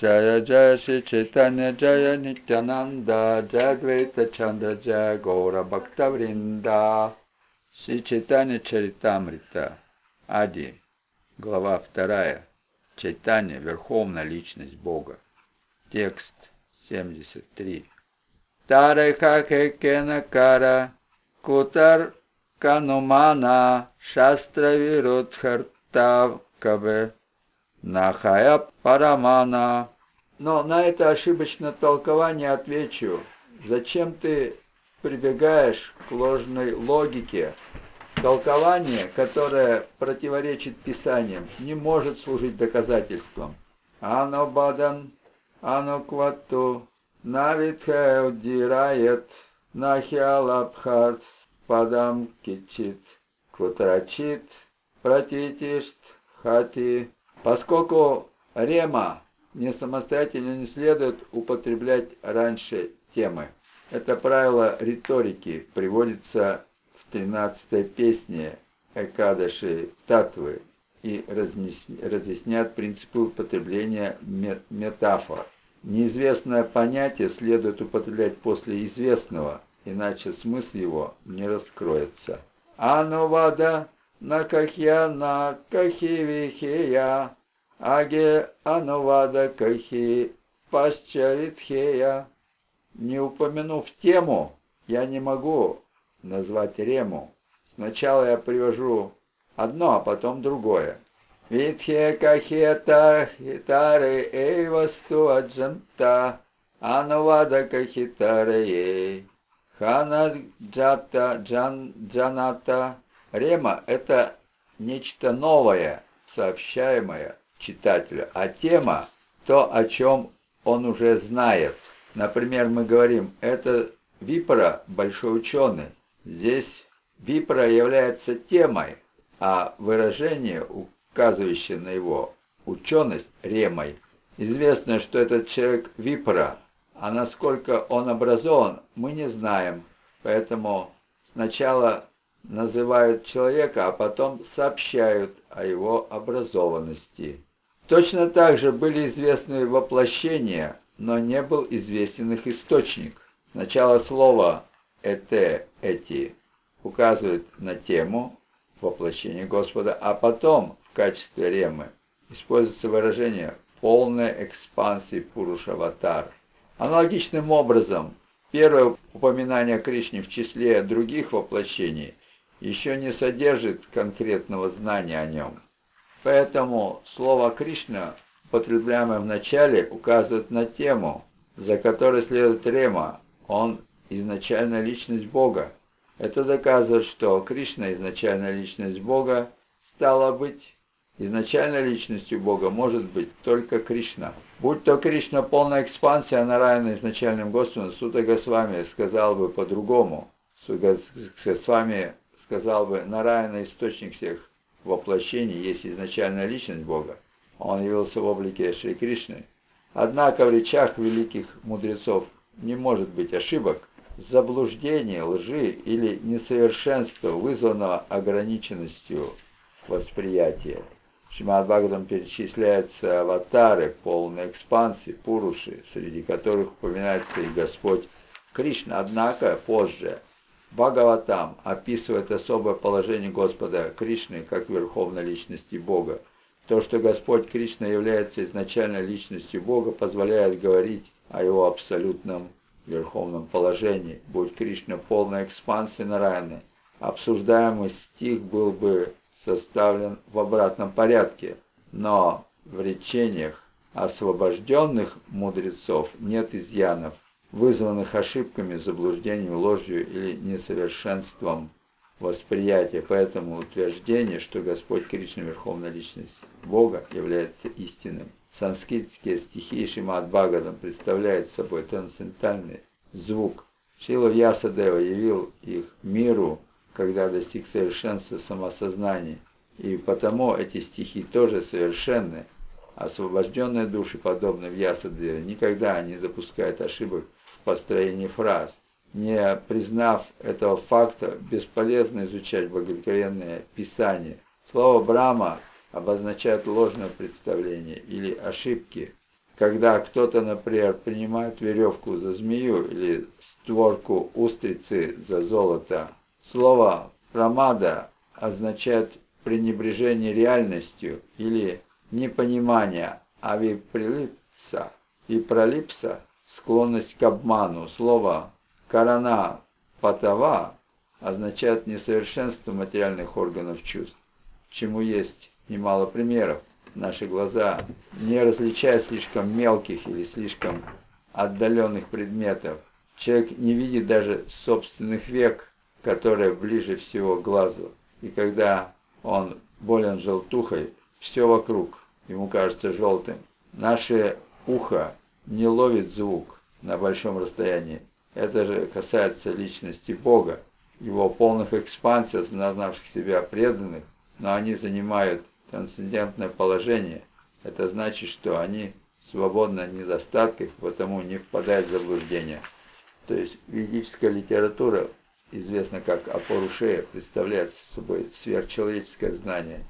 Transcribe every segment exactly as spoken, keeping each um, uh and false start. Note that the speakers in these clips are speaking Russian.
Джая Джая Шри Чайтанья Джая Нитянанда Джая Двайта Чандра Джая Гора Бхактавринда. Шри Чайтанья Чаритамрита. Ади. Глава вторая. Чайтанья — Верховная Личность Бога. Текст семьдесят три. Тареха Кекена Кара Кутар Канумана Шастра Вирудхартав Каве Нахая Парамана. Но на это ошибочное толкование отвечу: зачем ты прибегаешь к ложной логике? Толкование, которое противоречит Писаниям, не может служить доказательством. Ано бадан, ано квату, навитхэ удирает, нахиалабхат, падам кичит, кватрачит, пратитишт, хати. Поскольку рема не самостоятельно не следует употреблять раньше темы. Это правило риторики приводится в тринадцатой песне Экадаши Татвы и разъясняет принципы употребления метафор. Неизвестное понятие следует употреблять после известного, иначе смысл его не раскроется. Анувада накахья на кахивихея, аге анувада кахи пасчавитхея. Не упомянув тему, я не могу назвать рему. Сначала я привожу одно, а потом другое. Витхе кахета хитары эй васту аджанта, анувада кахитары эй хана джата джан джаната. Рема — это нечто новое, сообщаемое читателю, а тема — то, о чем он уже знает. Например, мы говорим: это Випара — большой ученый. Здесь Випара является темой, а выражение, указывающее на его ученость, ремой. Известно, что этот человек Випара, а насколько он образован, мы не знаем. Поэтому сначала называют человека, а потом сообщают о его образованности. Точно так же были известны воплощения, но не был известен их источник. Сначала слово «эте», «эти» указывает на тему воплощения Господа, а потом в качестве ремы используется выражение «полная экспансия Пуруш-аватар». Аналогичным образом, первое упоминание о Кришне в числе других воплощений еще не содержит конкретного знания о нем. Поэтому слово «Кришна», употребляемое в начале, указывает на тему, за которой следует рема. Он изначальная личность Бога. Это доказывает, что Кришна, изначальная личность Бога, стала быть изначальной личностью Бога может быть только Кришна. Будь то Кришна полная экспансия, Нараяна изначальным Господом, Сута Госвами сказал бы по-другому. Сута Госвами сказал бы: Нараяна — источник всех воплощений, есть изначальная личность Бога. Он явился в облике Шри Кришны. Однако в речах великих мудрецов не может быть ошибок, заблуждения, лжи или несовершенства, вызванного ограниченностью восприятия. В Шримад-Бхагаватам перечисляются аватары полной экспансии, пуруши, среди которых упоминается и Господь Кришна. Однако позже Бхагаватам описывает особое положение Господа Кришны как верховной личности Бога. То, что Господь Кришна является изначальной личностью Бога, позволяет говорить о его абсолютном верховном положении. Будь Кришна полной экспансией Нараяны, обсуждаемый стих был бы составлен в обратном порядке, но в речениях освобожденных мудрецов нет изъянов, вызванных ошибками, заблуждением, ложью или несовершенством восприятия. Поэтому утверждение, что Господь Кришна, верховная личность Бога, является истинным. Санскритские стихи Шримад-Бхагаватам представляют собой трансцендентальный звук. Шрила Вьясадева явил их миру, когда достиг совершенства самосознания, и потому эти стихи тоже совершенны. Освобожденные души, подобно Вьясадеве, никогда не допускают ошибок в построении фраз. Не признав этого факта, бесполезно изучать богословенное писание. Слово «Брахма» обозначает ложное представление или ошибки, Когда кто-то, например, принимает веревку за змею или створку устрицы за золото, слово «прамада» означает пренебрежение реальностью или непонимание, а виприлипса и пролипса – склонность к обману. Слово «карана патава» означает несовершенство материальных органов чувств, чему есть немало примеров. Наши глаза, не различая слишком мелких или слишком отдаленных предметов. Человек не видит даже собственных век, которые ближе всего к глазу. И когда он болен желтухой, все вокруг ему кажется желтым. Наше ухо не ловит звук на большом расстоянии. Это же касается личности Бога, его полных экспансий, осознавших себя преданных, но они занимают трансцендентное положение. Это значит, что они свободны от недостатков, потому не впадают в заблуждение. То есть ведическая литература, известна как Апорушея, представляет собой сверхчеловеческое знание.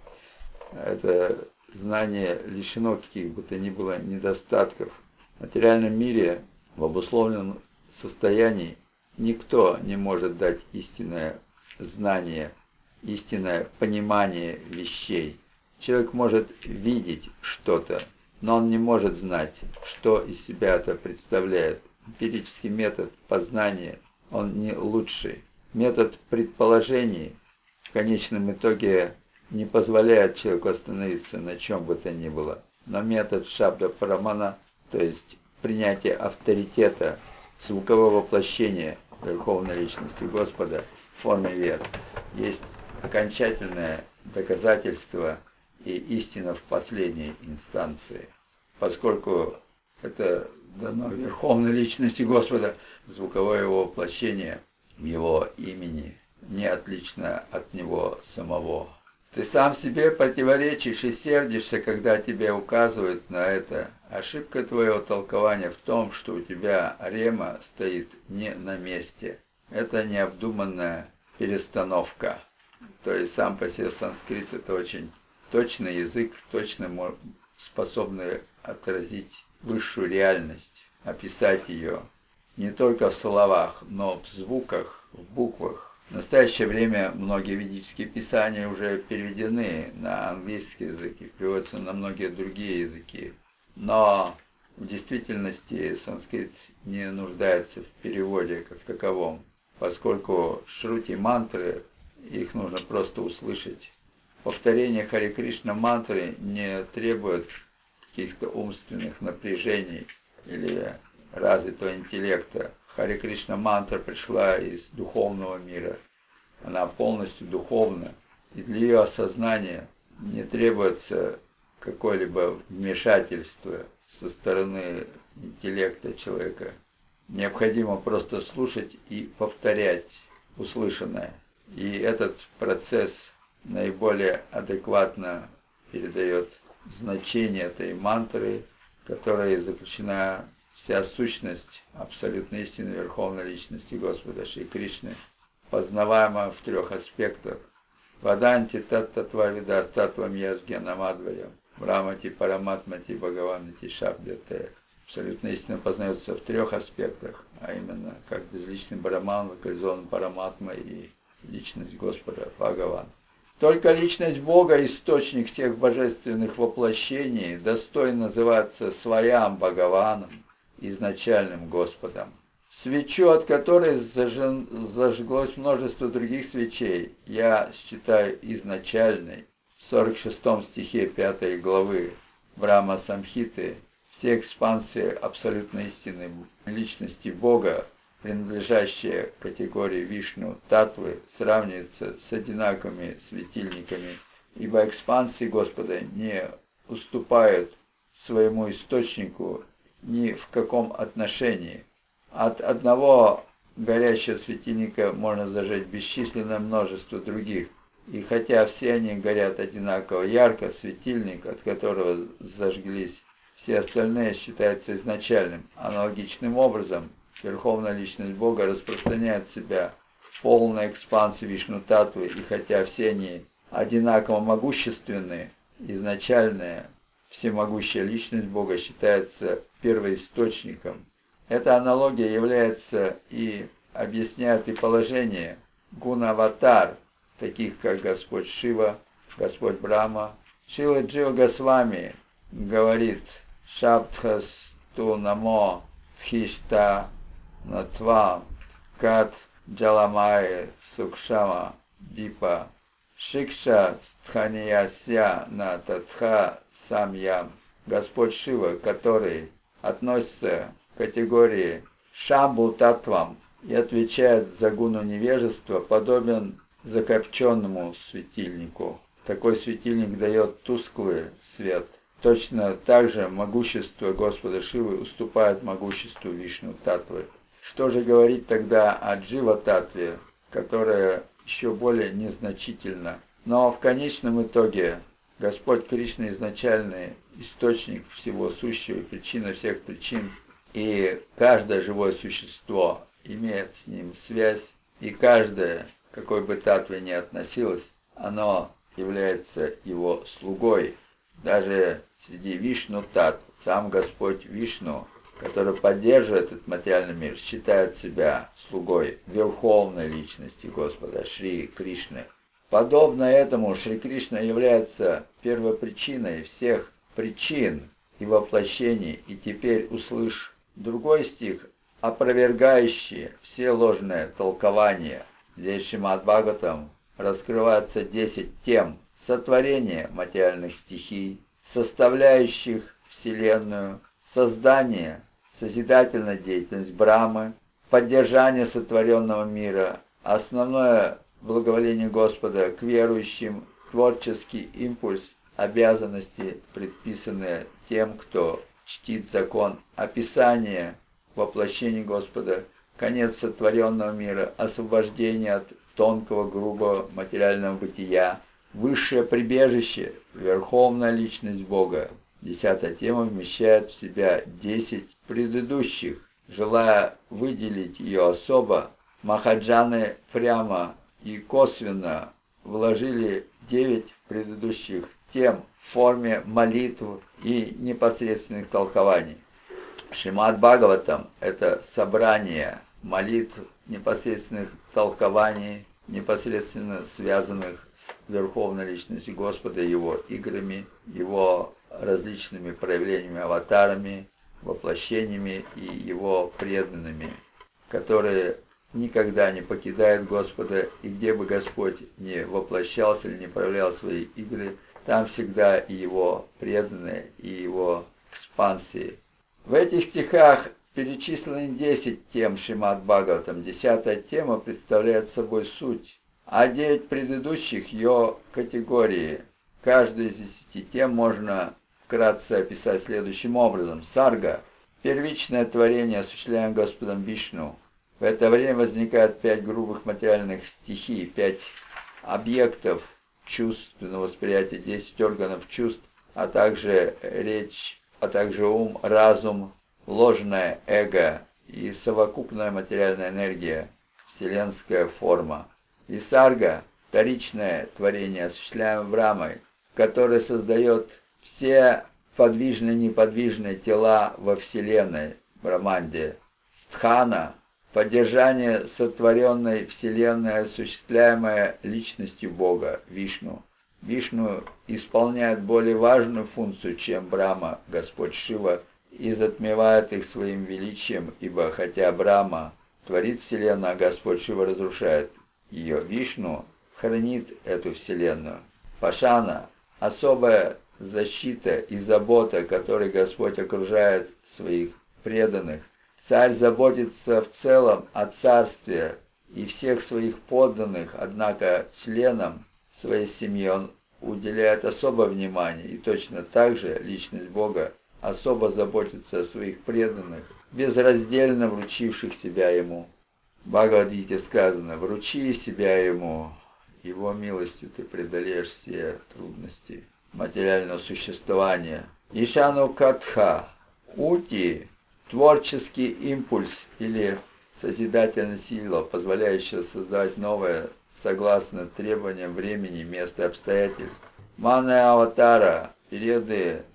Это знание лишено каких бы то ни было недостатков. В материальном мире, в обусловленном состоянии, никто не может дать истинное знание, истинное понимание вещей. Человек может видеть что-то, но он не может знать, что из себя это представляет. Эмпирический метод познания, он не лучший. Метод предположений в конечном итоге не позволяет человеку остановиться на чем бы то ни было. Но метод шабда прамана, то есть принятие авторитета, звукового воплощения Верховной Личности Господа в форме вет, есть окончательное доказательство и истина в последней инстанции. Поскольку это дано Верховной Личности Господа, звуковое его воплощение в его имени не отлично от него самого. Ты сам себе противоречишь и сердишься, когда тебе указывают на это. Ошибка твоего толкования в том, что у тебя рема стоит не на месте. Это необдуманная перестановка. То есть сам по себе санскрит это очень точный язык, точно способный отразить высшую реальность, описать ее не только в словах, но в звуках, в буквах. В настоящее время многие ведические писания уже переведены на английский язык и переводятся на многие другие языки. Но в действительности санскрит не нуждается в переводе как таковом, поскольку шрути мантры, их нужно просто услышать. Повторение Харе Кришна мантры не требует каких-то умственных напряжений или развитого интеллекта. Харе Кришна мантра пришла из духовного мира. Она полностью духовна. И для ее осознания не требуется какое-либо вмешательство со стороны интеллекта человека. Необходимо просто слушать и повторять услышанное. И этот процесс наиболее адекватно передает значение этой мантры, которая заключена вся сущность абсолютной истины Верховной Личности Господа Шри Кришны, познаваема в трех аспектах. Ваданти таттатва вида таттвам ясгьянамадвая, брамати параматмати бхагаванати шабдяте. Абсолютная истина познается в трех аспектах, а именно как безличный Браман, локализованный Параматма и личность Господа Бхагаван. Только личность Бога, источник всех божественных воплощений, достойна называться Своям Бхагаваном, изначальным Господом. Свечу, от которой зажен, зажглось множество других свечей, я считаю изначальной. В сорок шестом стихе пятой главы Брахма Самхиты все экспансии абсолютной истины личности Бога, принадлежащие категории Вишну Татвы, сравниваются с одинаковыми светильниками, ибо экспансии Господа не уступают своему источнику ни в каком отношении. От одного горящего светильника можно зажечь бесчисленное множество других, и хотя все они горят одинаково ярко, светильник, от которого зажглись все остальные, считается изначальным. Аналогичным образом Верховная Личность Бога распространяет себя в полной экспансии Вишну-татвы, и хотя все они одинаково могущественны, изначальные, всемогущая личность Бога считается первоисточником. Эта аналогия является и объясняет и положение гун-аватар, таких как Господь Шива, Господь Брахма. Шрила Джива Госвами говорит: Шабдхас ту намо хишта натва кат джаламай сукшама дипа шикша стханияся на татха самьям. Господь Шива, который относится к категории шамбу татвам и отвечает за гуну невежества, подобен закопченному светильнику. Такой светильник дает тусклый свет. Точно так же могущество Господа Шивы уступает могуществу Вишну Татвы. Что же говорить тогда о Джива Татве, которая еще более незначительна? Но в конечном итоге Господь Кришна изначальный источник всего сущего, причина всех причин, и каждое живое существо имеет с ним связь, и каждое, к какой бы татве ни относилось, оно является его слугой. Даже среди Вишну Татв, сам Господь Вишну, который поддерживает этот материальный мир, считает себя слугой верховной личности Господа Шри Кришны. Подобно этому Шри Кришна является первопричиной всех причин и воплощений. И теперь услышь другой стих, опровергающий все ложные толкования. Здесь Шримад Бхагаватам раскрывается десять тем сотворения материальных стихий, составляющих Вселенную, создание, созидательная деятельность Брамы, поддержание сотворенного мира, основное благоволение Господа к верующим, творческий импульс, обязанности, предписанные тем, кто чтит закон, описание воплощения Господа, конец сотворенного мира, освобождение от тонкого, грубого материального бытия, высшее прибежище, верховная личность Бога. Десятая тема вмещает в себя десять предыдущих. Желая выделить ее особо, махаджаны прямо и косвенно вложили девять предыдущих тем в форме молитв и непосредственных толкований. Шримад Бхагаватам – это собрание молитв, непосредственных толкований, непосредственно связанных с верховной личностью Господа, его играми, его различными проявлениями, аватарами, воплощениями и его преданными, которые никогда не покидают Господа, и где бы Господь не воплощался или не проявлял свои игры, там всегда и его преданные, и его экспансии. В этих стихах перечислены десять тем Шримад Бхагаватам. Десятая тема представляет собой суть, а девять предыдущих ее категории. Каждую из десяти тем можно вкратце описать следующим образом. Сарга – первичное творение, осуществляемое Господом Вишну. В это время возникают пять грубых материальных стихий, пять объектов чувственного восприятия, десять органов чувств, а также речь, а также ум, разум, ложное эго и совокупная материальная энергия, вселенская форма. Висарга – вторичное творение, осуществляемое Брамой, которое создает все подвижные и неподвижные тела во Вселенной, Браманде. Стхана – поддержание сотворенной Вселенной, осуществляемое личностью Бога, Вишну. Вишну исполняет более важную функцию, чем Брахма, Господь Шива, и затмевает их своим величием, ибо хотя Брахма творит Вселенную, а Господь Шива разрушает ее, Вишну хранит эту Вселенную. Пашана – особая защита и забота, которой Господь окружает своих преданных. Царь заботится в целом о царстве и всех своих подданных, однако членам своей семьи он уделяет особое внимание, и точно так же личность Бога особо заботится о своих преданных, безраздельно вручивших себя Ему. В Бхагавад-гите сказано: «Вручи себя Ему, Его милостью ты преодолеешь все трудности материального существования». Ишану Катха – Ути – творческий импульс или созидательная сила, позволяющая создавать новое согласно требованиям времени, места и обстоятельств. Мана Аватара – периоды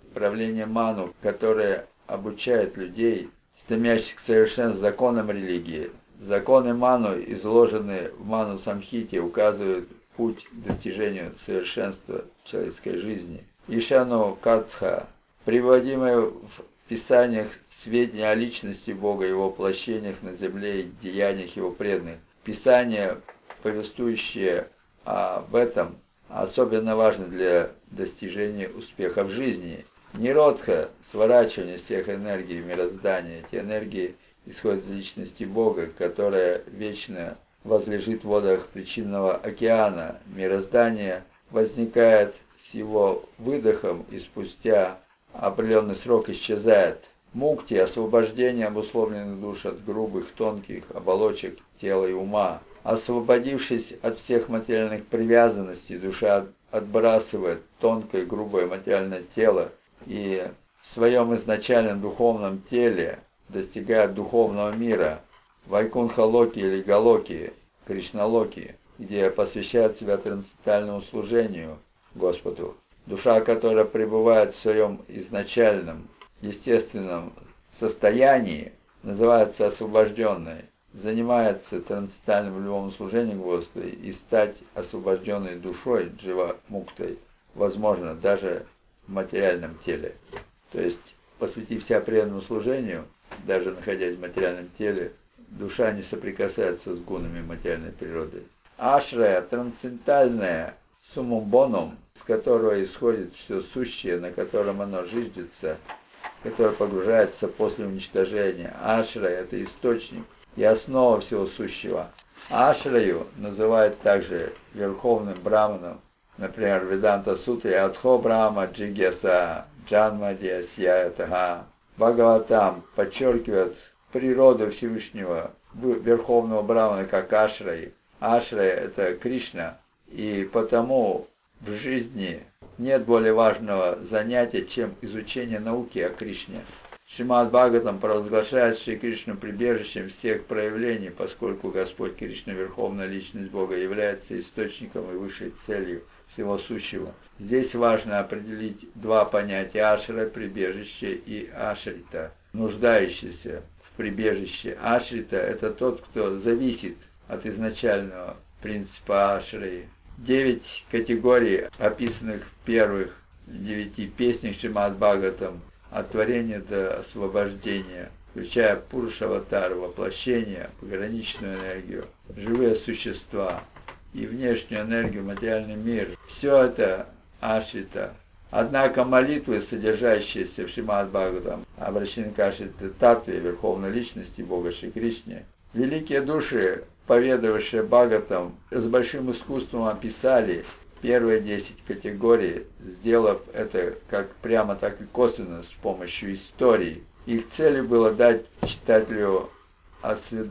правление ману, которое обучает людей, стремящихся к совершенству законам религии. Законы ману, изложенные в Ману Самхите, указывают путь к достижению совершенства человеческой жизни. Ишану Катха, приводимые в Писаниях сведения о личности Бога, Его воплощениях на земле и деяниях Его преданных. Писания, повествующие об этом, особенно важны для достижения успеха в жизни. Ниродха, сворачивание всех энергий мироздания, эти энергии исходят из личности Бога, которая вечно возлежит в водах причинного океана. Мироздание возникает с его выдохом и спустя определенный срок исчезает. Мукти – освобождение обусловленных душ от грубых, тонких оболочек тела и ума. Освободившись от всех материальных привязанностей, душа отбрасывает тонкое, грубое материальное тело и в своем изначальном духовном теле достигает духовного мира, Вайкунха-локи или Галоки, Кришна-локи, где посвящает себя трансцендентальному служению Господу. Душа, которая пребывает в своем изначальном, естественном состоянии, называется освобожденной, занимается трансцендентальным любовным служением Господу, и стать освобожденной душой, джива-муктой, возможно даже в материальном теле. То есть, посвятив себя преданному служению, даже находясь в материальном теле, душа не соприкасается с гунами материальной природы. Ашрая, трансцендентальная, суммум-боном, с которого исходит все сущее, на котором оно зиждется, которое погружается после уничтожения. Ашрая – это источник и основа всего сущего. Ашраю называют также верховным браманом, например, в Веданта Сутре Адхо Брахма Джигьяса Джанма Дьясьятага. Бхагаватам подчеркивает природу Всевышнего Верховного Брамана как Ашрай. Ашрай – это Кришна, и потому в жизни нет более важного занятия, чем изучение науки о Кришне. Шримад Бхагаватам провозглашает Шри Кришну прибежищем всех проявлений, поскольку Господь Кришна, Верховная Личность Бога, является источником и высшей целью всего сущего. Здесь важно определить два понятия: ашра, прибежище, и ашрита, нуждающийся в прибежище. Ашрита – это тот, кто зависит от изначального принципа ашры. Девять категорий, описанных в первых девяти песнях Шримад Бхагаватам, от творения до освобождения, включая Пуруша-аватар, воплощение, пограничную энергию, живые существа и внешнюю энергию, материальный мир. Все это ашрита. Однако молитвы, содержащиеся в Шримад Бхагаватам, обращены к ашрита Татве, Верховной Личности Бога Шри Кришне. Великие души, поведавшие Бхагаватам, с большим искусством описали первые десять категорий, сделав это как прямо, так и косвенно с помощью истории. Их целью было дать читателю освед...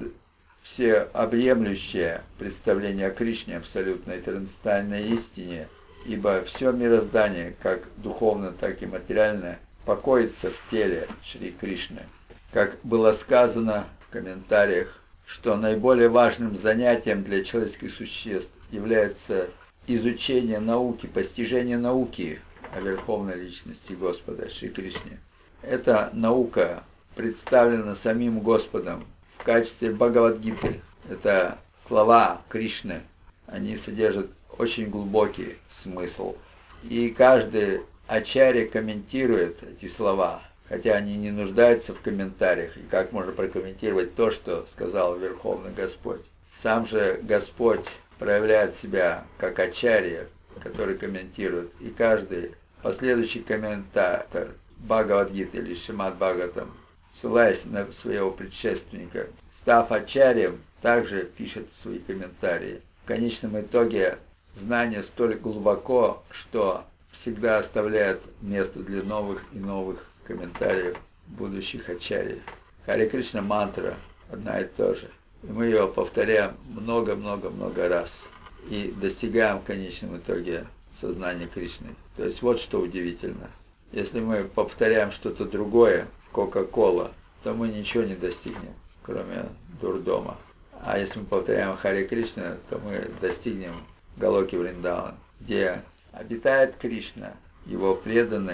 всеобъемлющее представление о Кришне, абсолютной трансцендентальной истине, ибо все мироздание, как духовно, так и материальное, покоится в теле Шри Кришны. Как было сказано в комментариях, что наиболее важным занятием для человеческих существ является изучение науки, постижение науки о Верховной Личности Господа Шри Кришне. Эта наука представлена самим Господом в качестве Бхагавад-гиты. Это слова Кришны. Они содержат очень глубокий смысл. И каждый ачарья комментирует эти слова, хотя они не нуждаются в комментариях. И как можно прокомментировать то, что сказал Верховный Господь? Сам же Господь проявляет себя как ачарья, который комментирует. И каждый последующий комментатор Бхагавад-гиты или Шримад Бхагаватам, ссылаясь на своего предшественника, став ачарьем, также пишет свои комментарии. В конечном итоге знание столь глубоко, что всегда оставляет место для новых и новых комментариев будущих ачарьев. Харе Кришна мантра одна и та же. И мы ее повторяем много-много-много раз. И достигаем в конечном итоге сознания Кришны. То есть вот что удивительно. Если мы повторяем что-то другое, Кока-Кола, то мы ничего не достигнем, кроме дурдома. А если мы повторяем Харе Кришна, то мы достигнем Галоки Вриндавана, где обитает Кришна, его преданные,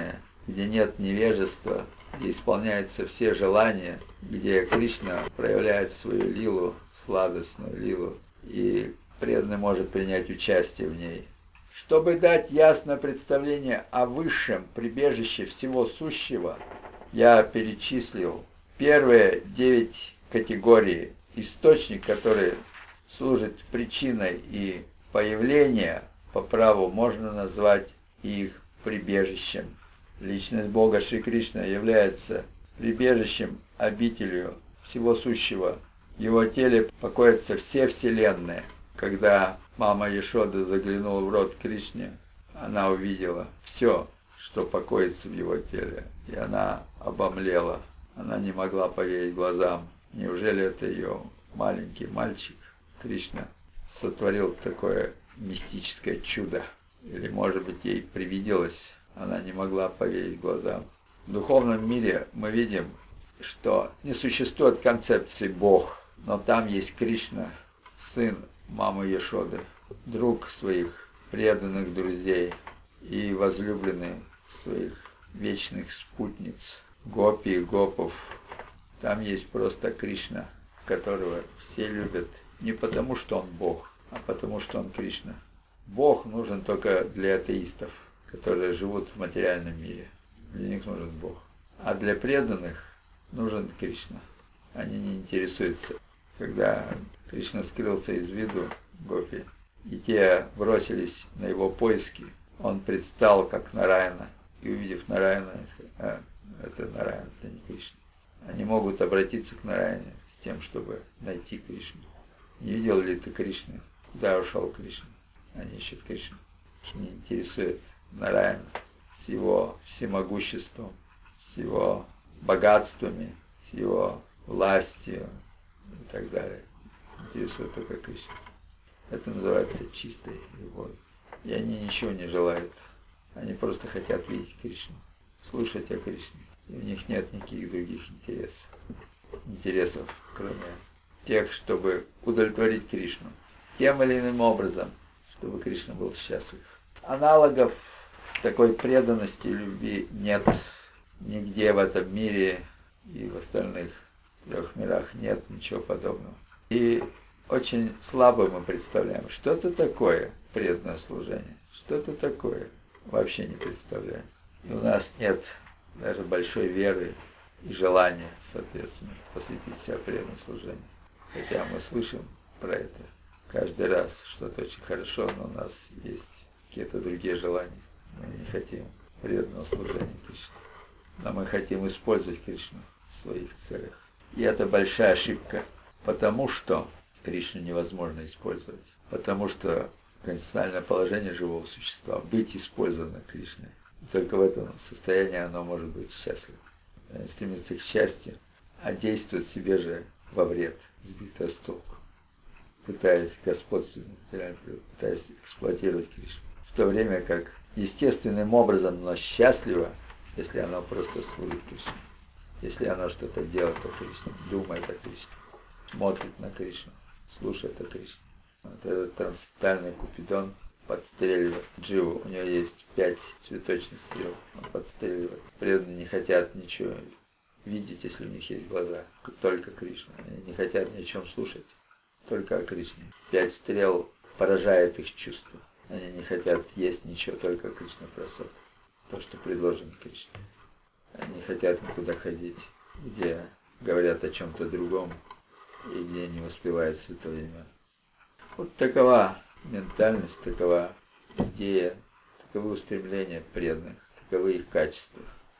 где нет невежества, где исполняются все желания, где Кришна проявляет свою лилу, сладостную лилу, и преданный может принять участие в ней. Чтобы дать ясное представление о высшем прибежище всего сущего, я перечислил первые девять категорий. Источник, который служит причиной и появления, по праву можно назвать их прибежищем. Личность Бога Шри Кришна является прибежищем, обителью всего сущего. В его теле покоятся все вселенные. Когда мама Яшода заглянула в рот Кришне, она увидела все, что покоится в его теле, и она обомлела. Она не могла поверить глазам. Неужели это ее маленький мальчик Кришна сотворил такое мистическое чудо? Или, может быть, ей привиделось, она не могла поверить глазам. В духовном мире мы видим, что не существует концепции Бог, но там есть Кришна, сын мамы Яшоды, друг своих преданных друзей и возлюбленный своих вечных спутниц, гопи и гопов. Там есть просто Кришна, которого все любят не потому, что он Бог, а потому, что он Кришна. Бог нужен только для атеистов, которые живут в материальном мире. Для них нужен Бог. А для преданных нужен Кришна. Они не интересуются. Когда Кришна скрылся из виду гопи, и те бросились на его поиски, он предстал как Нараяна. И увидев Нараяна, сказал: а, это Нараяна, это не Кришна. Они могут обратиться к Нараяне с тем, чтобы найти Кришну. Не видел ли ты Кришну? Куда ушел Кришна? Они ищут Кришну. Их не интересует Нараяна с его всемогуществом, с его богатствами, с его властью и так далее. Интересует только Кришна. Это называется чистой любовью. И они ничего не желают. Они просто хотят видеть Кришну, слышать о Кришне. И у них нет никаких других интересов. Интересов, кроме тех, чтобы удовлетворить Кришну. Тем или иным образом, чтобы Кришна был счастлив. Аналогов такой преданности и любви нет нигде в этом мире, и в остальных трех мирах нет ничего подобного. И очень слабо мы представляем, что это такое преданное служение, что это такое, вообще не представляем. И у нас нет даже большой веры и желания, соответственно, посвятить себя преданному служению. Хотя мы слышим про это каждый раз, что это очень хорошо, но у нас есть какие-то другие желания. Мы не хотим преданного служения Кришне, но мы хотим использовать Кришну в своих целях. И это большая ошибка, потому что Кришну невозможно использовать, потому что конституциональное положение живого существа – быть использованным Кришной. И только в этом состоянии оно может быть счастливым. Оно стремится к счастью, а действует себе же во вред, сбитое с толку, пытаясь господствовать, пытаясь эксплуатировать Кришну. В то время как естественным образом оно счастливо, если оно просто служит Кришне. Если оно что-то делает о Кришне, думает о Кришне, смотрит на Кришну, слушает о Кришне. Вот этот трансцендентальный Купидон подстреливает Дживу. У него есть пять цветочных стрел. Он подстреливает. Преданные не хотят ничего видеть, если у них есть глаза. Только Кришна. Они не хотят ни о чем слушать. Только о Кришне. Пять стрел поражает их чувства. Они не хотят есть ничего, только Кришна Прасад. То, что предложено Кришне. Они не хотят никуда ходить, где говорят о чем-то другом и где не воспевают святое имя. Вот такова ментальность, такова идея, таковы устремления преданных, таковы их качества.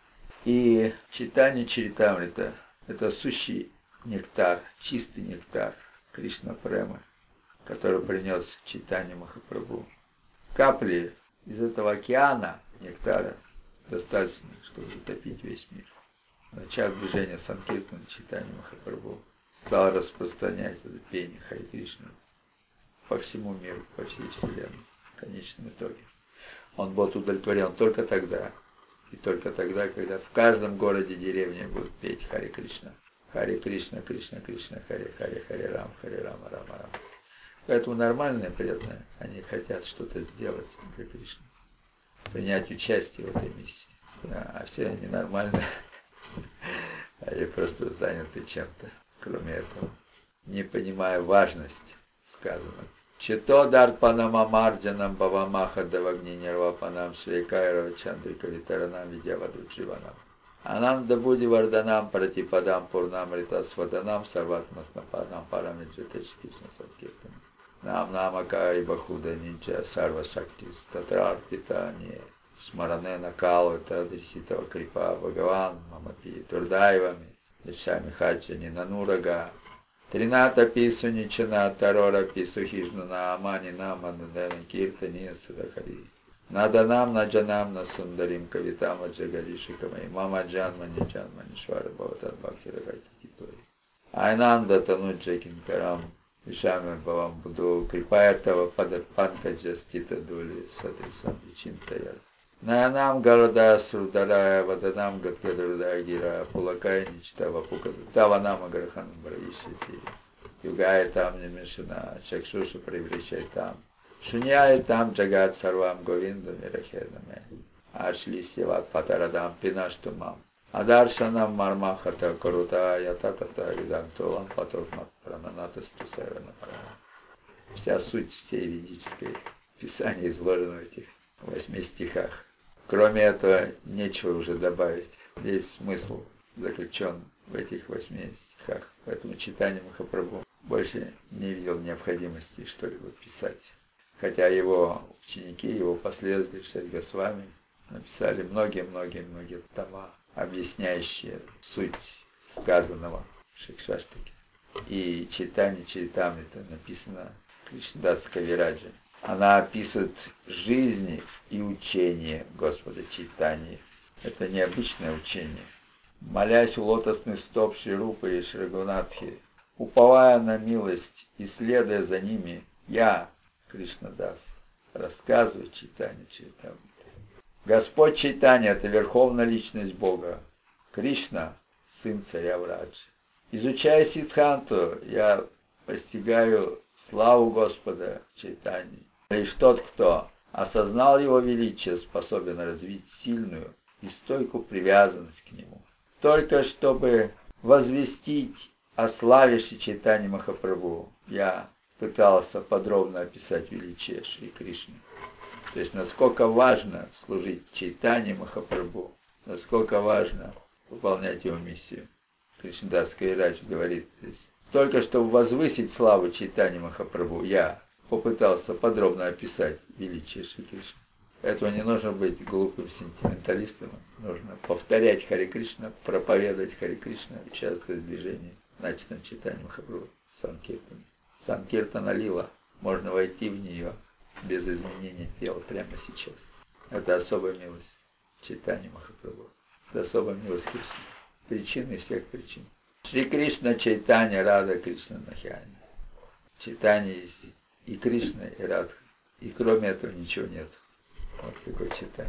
И читание Чаритамрита – это сущий нектар, чистый нектар Кришна Премы, который принес читание Махапрабху. Капли из этого океана нектара достаточно, чтобы затопить весь мир. Начав движение Санкиртана, читание Махапрабху стал распространять это пение Харе Кришны по всему миру, по всей вселенной, в конечном итоге. Он будет удовлетворен только тогда, и только тогда, когда в каждом городе, деревне будут петь Харе Кришна. Харе Кришна, Кришна, Кришна, Харе, Харе, Харе Рам, Харе Рама, Рама, Рама. Поэтому нормальные преданные, они хотят что-то сделать для Кришны, принять участие в этой миссии. Да, а все ненормальные. Они просто заняты чем-то, кроме этого. Не понимая важность сказано. Чито дарпанам амарджанам бавамаха давагни нервапанам шрейкайра чандрика витаранам видяваду дживанам. Ананда буди варданам пратипадам пурнам ритасваданам сарватмаснапанам парамиджитешкишна садкиртам. Нам намакари бахуда нинча сарва шактис татрарпитание. Смаранена калвата адреситава крипа Бхагаван мамапи турдайвами дешами хаджани нанурага трината пису ничана тарора пису хижнана амани наманадана киртани садахари наданам наджанам насундарим кавитам аджагалишикамай мама джанмани джанмани швара бхаватан бхактирагати китой айнанда тануджа кинкарам вишами бхавам буду крипаятава падапанкаджа стита дули садрисам вичинтая Наянам Гарада Срударая Ваданам Гадгадарудая Гира Пулакая Ничтава Пуказа Таванама Гараханам Браишити Югая там Немешина Чакшуша привлечай там Шуняя там Джагат Сарвам Говинду Мирахедаме Ашли Севат Патарадам Пинаштумам Адаршанам Мармахата Карута Ятатата Видантолам Патокмат Прананата Стусайвана Парана. Вся суть всей ведической писания изложена в этих восьми стихах. Кроме этого, нечего уже добавить. Весь смысл заключен в этих восьми стихах. Поэтому читание Махапрабху больше не видел необходимости что-либо писать. Хотя его ученики, его последователи, Шри Госвами, написали многие-многие-многие тома, объясняющие суть сказанного в Шикшаштаке. И читание Чаритамрита написано Кришнадас Кавираджи. Она описывает жизнь и учение Господа Чайтаньи. Это необычное учение. Молясь у лотосных стоп Шри Рупы и Шри Рагунатхи, уповая на милость и следуя за ними, я, Кришнадас, рассказываю Чайтанью Чаритамриту. Господь Чайтанья – это верховная личность Бога. Кришна – сын царя Враджи. Изучая Сиддханту, я постигаю славу Господа Чайтаньи. Лишь тот, кто осознал его величие, способен развить сильную и стойкую привязанность к нему. Только чтобы возвестить о славе Шри Чайтаньи Махапрабху, я пытался подробно описать величие Шри Кришны. То есть, насколько важно служить Чайтаньи Махапрабху, насколько важно выполнять его миссию. Кришнадас Кавирадж говорит здесь. Только чтобы возвысить славу Чайтаньи Махапрабху, я попытался подробно описать величие Шри Кришны. Поэтому не нужно быть глупым сентименталистом, нужно повторять Харе Кришна, проповедовать Харе Кришна, участвовать в движении, начатом Чайтаньи Махапрабху, Санкиртана. Санкиртана Лила, можно войти в нее без изменения тела прямо сейчас. Это особая милость Чайтаньи Махапрабху, это особая милость Кришны. Причины всех причин. Шри Кришна Чайтанья Рада Кришна Нахяни. Чайтанья есть и Кришна, и Радха. И кроме этого ничего нет. Вот такой Чайтанья.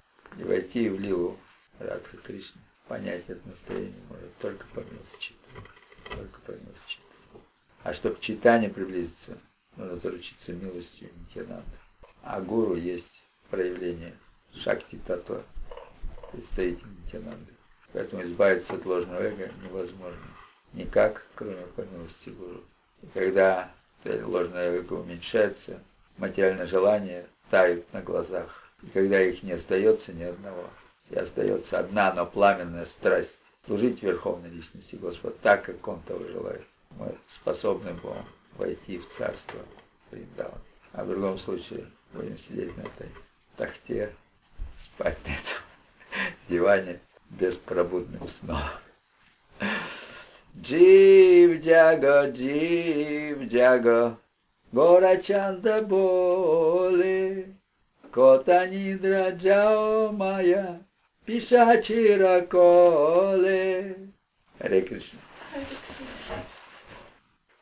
И войти в лилу Радха Кришны, понять это настроение может только по милости Чайтаньи. Только по милости Чайтаньи. А чтобы к Чайтанье приблизиться, нужно заручиться милостью Нитьянанды. А гуру есть проявление Шакти Татва, представитель Нитьянанды. Поэтому избавиться от ложного эго невозможно. Никак, кроме по милости гуру. И когда ложное эго уменьшается, материальные желания тают на глазах. И когда их не остается ни одного, и остается одна, но пламенная страсть служить Верховной Личности Господа так, как Он того желает, мы способны будем войти в Царство Вриндавана. А в другом случае будем сидеть на этой тахте, спать на этом диване беспробудным сном. Джив Джага, Джив Джага, Горачанда Боле, Кота Нидра Джао Майя, Пишачира Коле. Харе Кришна.